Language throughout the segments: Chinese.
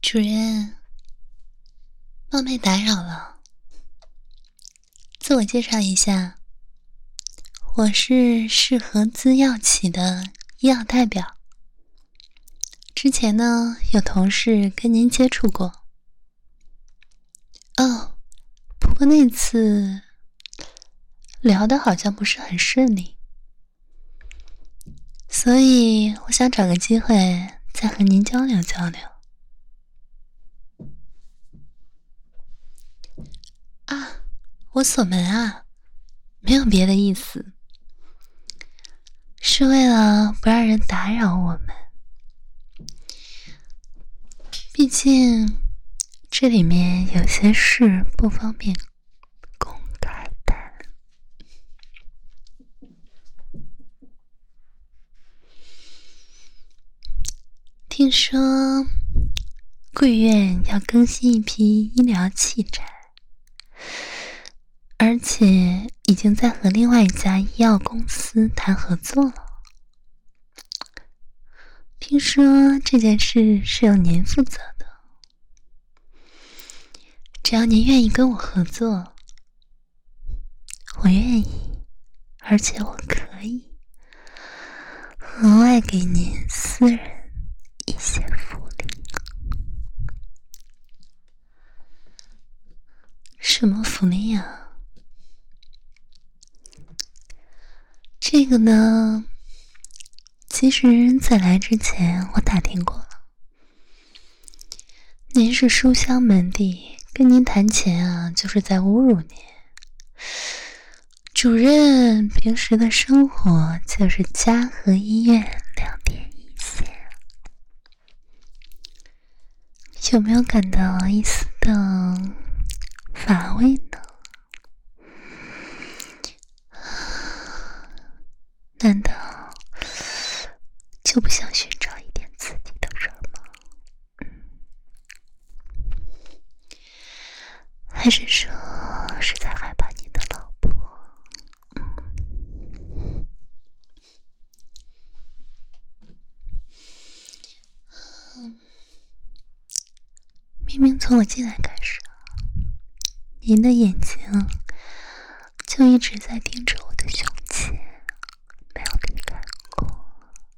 主任，冒昧打扰了。自我介绍一下，我是适合资药企的医药代表。之前呢，有同事跟您接触过。不过那次聊得好像不是很顺利，所以我想找个机会再和您交流交流。我锁门啊，没有别的意思，是为了不让人打扰我们。毕竟这里面有些事不方便公开谈。听说贵院要更新一批医疗器材，而且已经在和另外一家医药公司谈合作了。听说这件事是由您负责的，只要您愿意跟我合作，我愿意，而且我可以额外给您私人一些福利。什么福利啊？这个呢，其实在来之前我打听过了。您是书香门第，跟您谈钱啊，就是在侮辱您。主任平时的生活就是家和医院两点一线，有没有感到一丝的乏味呢？难道就不想寻找一点刺激的事吗？还是说是在害怕你的老婆？明明从我进来开始，您的眼睛就一直在盯着我的胸前，没有离开过。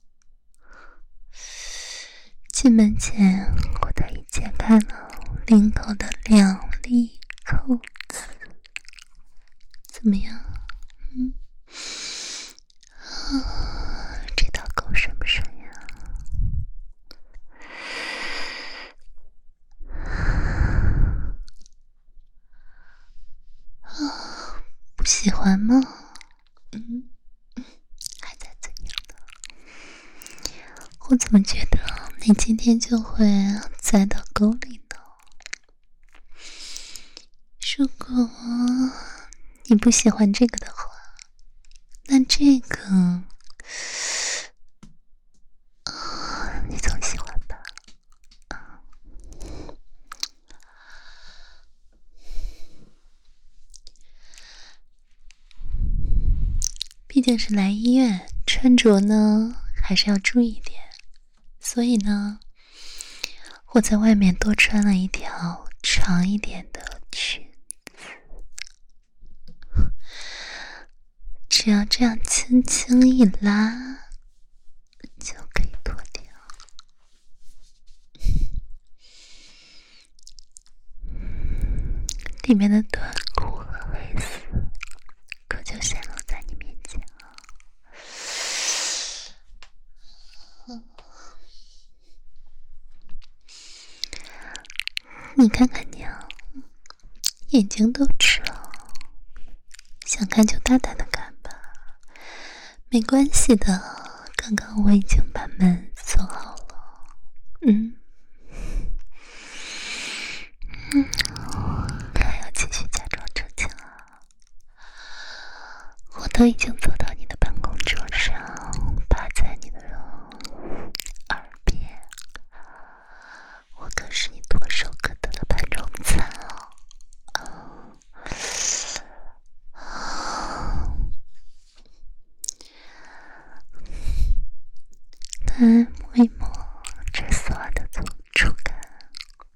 进门前，我特意解开了领口的两粒扣子，怎么样？这道够深不深呀？不喜欢吗？还在怎样的？我怎么觉得你今天就会栽到沟里呢？如果你不喜欢这个的话，那这个你总喜欢吧？毕竟是来医院，穿着呢还是要注意一点，所以呢，我在外面多穿了一条长一点的裙子，只要这样轻轻一拉，就可以脱掉。里面的短裤和黑丝可就显露在你面前了。你看看你啊，眼睛都直了，想看就大胆的看吧，没关系的，刚刚我已经把门锁好了。还要继续假装正经啊？我都已经走到你的办公桌上，趴在你的耳边，我可是你唾手可得的盘中餐哦。来摸一摸这丝袜的触感，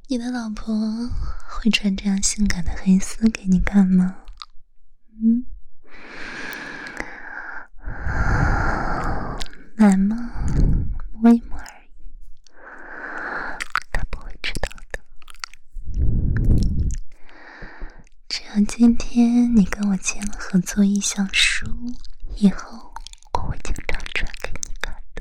你的老婆会穿这样性感的黑丝给你看吗？来嘛，摸一摸而已，她不会知道的。只要今天你跟我签了合作意向书，以后我会经常穿给你看的。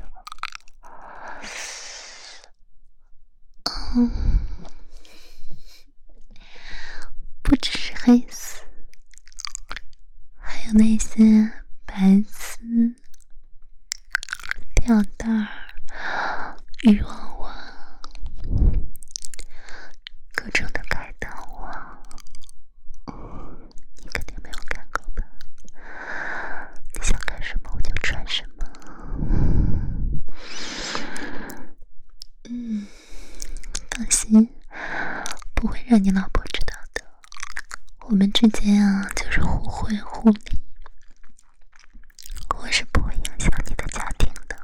不只是黑丝，还有那些白丝、吊带儿、渔网网、各种的开裆网，你肯定没有看过吧？你想看什么我就穿什么。放心，不会让你老婆知道的。我们之间啊，就是互惠互利，我是不会影响你的家庭的。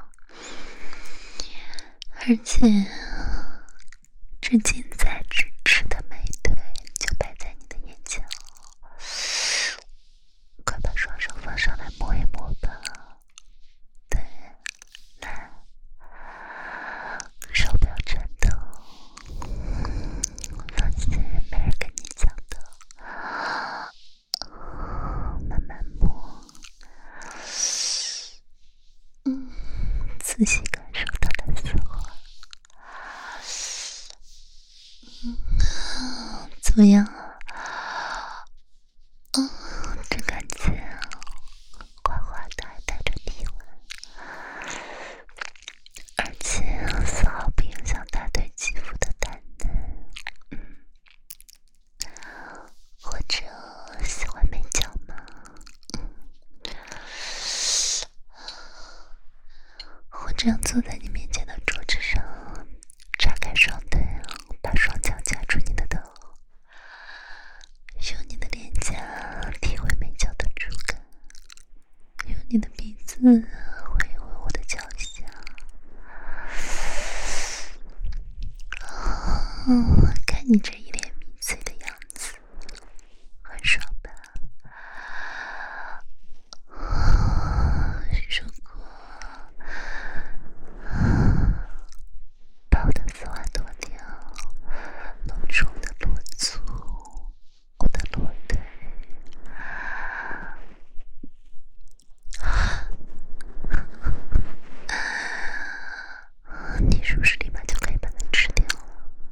而且，这近在咫尺的美腿就摆在你的眼前了，快把双手放上来摸一摸吧。对，来，手不要颤抖，放心，没人跟你讲的。慢慢摸，仔细感受它的丝滑。怎么样？这感觉滑滑的，还带着体温，而且丝毫不影响大腿肌肤的弹嫩。或者喜欢美脚吗？我这样坐在你面前的桌子上，叉开双腿，把双脚夹住你的头，用你的脸颊体会美脚的触感，用你的鼻子回一回我的脚下。看你这一脸迷醉的样子，很爽吧？如果把我的丝袜脱掉，露出我的裸足，我的裸腿，你是不是立马就可以把它吃掉了？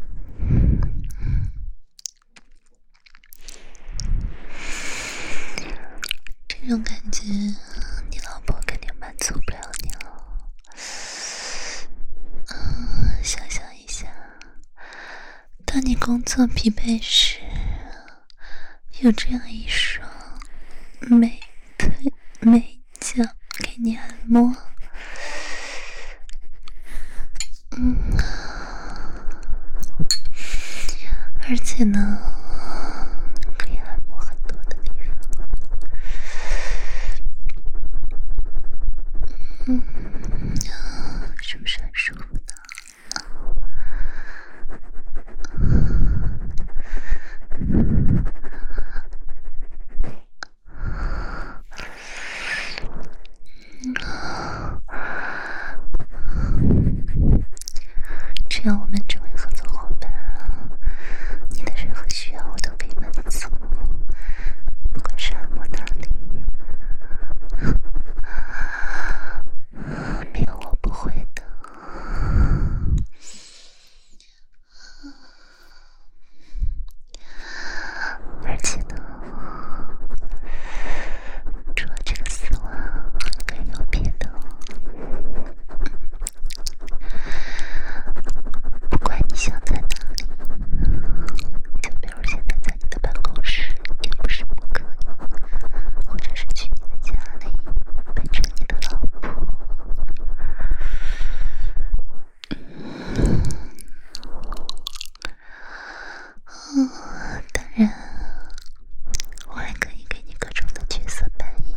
这种感觉，你老婆肯定满足不了你了。想象一下，当你工作疲惫时，有这样一双美腿美脚给你按摩，而且呢，可以按摩很多的地方。是不是很舒服呢？只要我们成为合作伙伴，你的任何需要我都可以满足，不管是按摩哪里，没有我不会的。而且呢，除了这个丝袜，还有别的。不管你想在哪里，就比如现在在你的办公室，也不是不可以，或者是去你的家里，陪着你的老婆。当然，我还可以给你各种的角色扮演。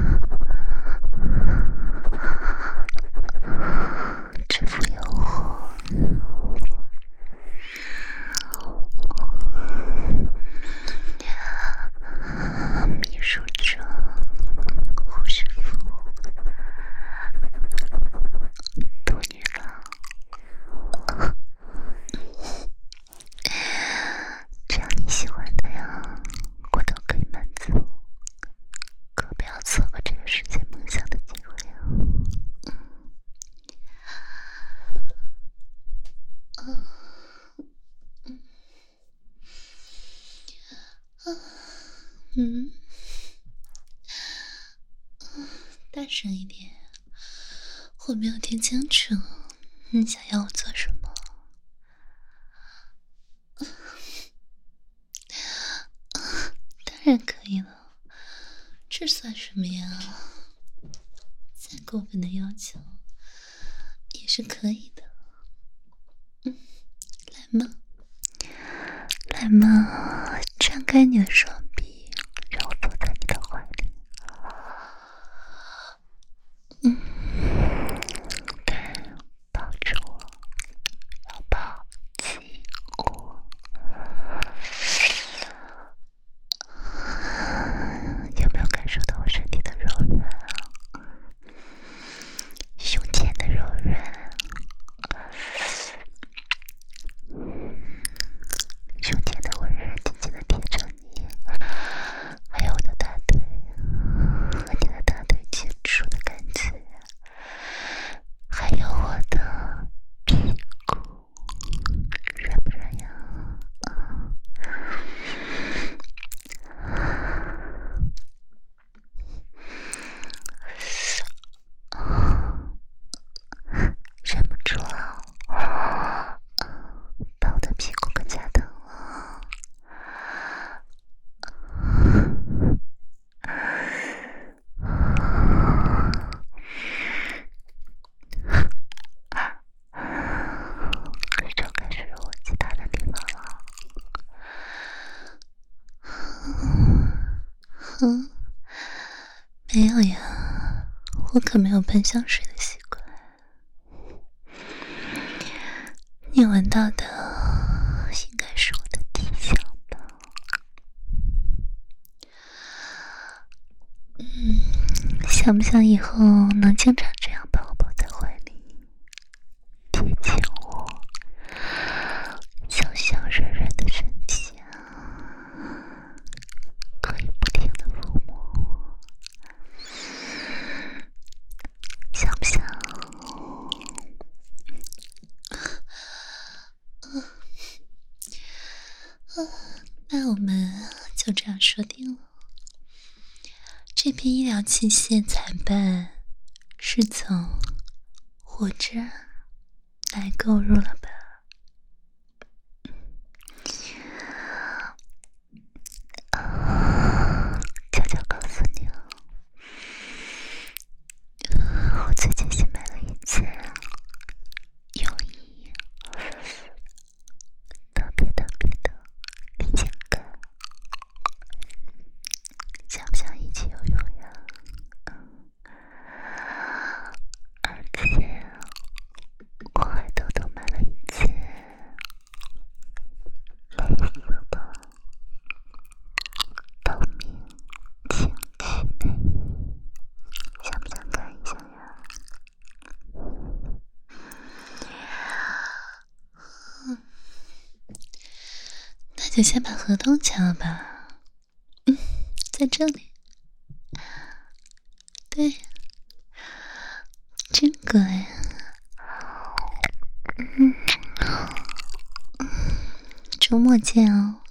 制服诱惑， 大声一点，我没有听清楚，你想要我做什么？当然可以了，这算什么呀？再过分的要求也是可以的。来嘛，来嘛，张开你的双臂，让我坐在你的怀里。对，抱着我，要抱紧我。有没有感受到我身体的柔软啊？胸前的柔软，胸前的温热紧紧的贴着你，还有我的大腿和你的大腿接触的感觉，还有我的屁股，软不软呀？忍不住了，把我的屁股更加疼了。这该是我其他的地方了。没有呀，我可没有喷香水的习惯。你闻到的应该是我的体香吧？想不想以后能经常这样把我抱在怀里，贴近我，香香软软的身体啊，可以不停地抚摸我，想不想？那我们就这样说定了。这批医疗器械采办是从我这儿来购入了吧？悄悄告诉你哦，我最近新买了一件泳衣，特别的理解感，想不想一起游泳呀？而且我还偷偷买了一件类似的透明情趣内衣，想不想看一下呀？那就先把合同签了吧。在这里。对，这个呀，周末见哦。